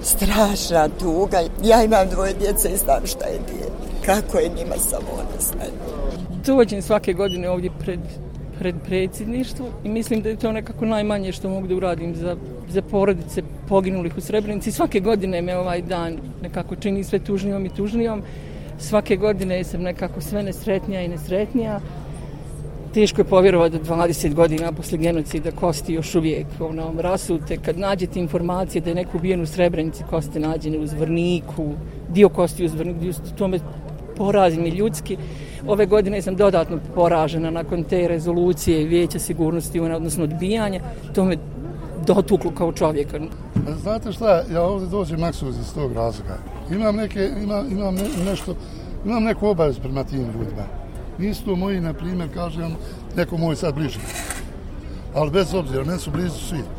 strašna tuga. Ja imam 2 djece i znam šta je bijed. Kako je njima samo ona znaju. Dođem svake godine ovdje pred predsjedništvo i mislim da je to nekako najmanje što mogu da uradim za porodice poginulih u Srebrenici. Svake godine me ovaj dan nekako čini sve tužnijom i tužnijom. Svake godine sam nekako sve nesretnija i nesretnija. Teško je povjerovati da 20 godina posle genocida kosti još uvijek rasute. Kad nađete informacije da je neko ubijen u Srebrenici, kosti nađene u Zvorniku, dio kosti u Zvorniku, to me porazi mi ljudski. Ove godine sam dodatno poražena nakon te rezolucije Vijeća sigurnosti, odnosno odbijanja. To me dotuklo kao čovjeka. Znate šta, ja ovdje dođem maksimum iz tog razloga. Imam neku obavezu prema tim ljudima. Nisu to moji, na primjer, kažem, neko moj sad bliži. Ali bez obzira, meni su blizu svi.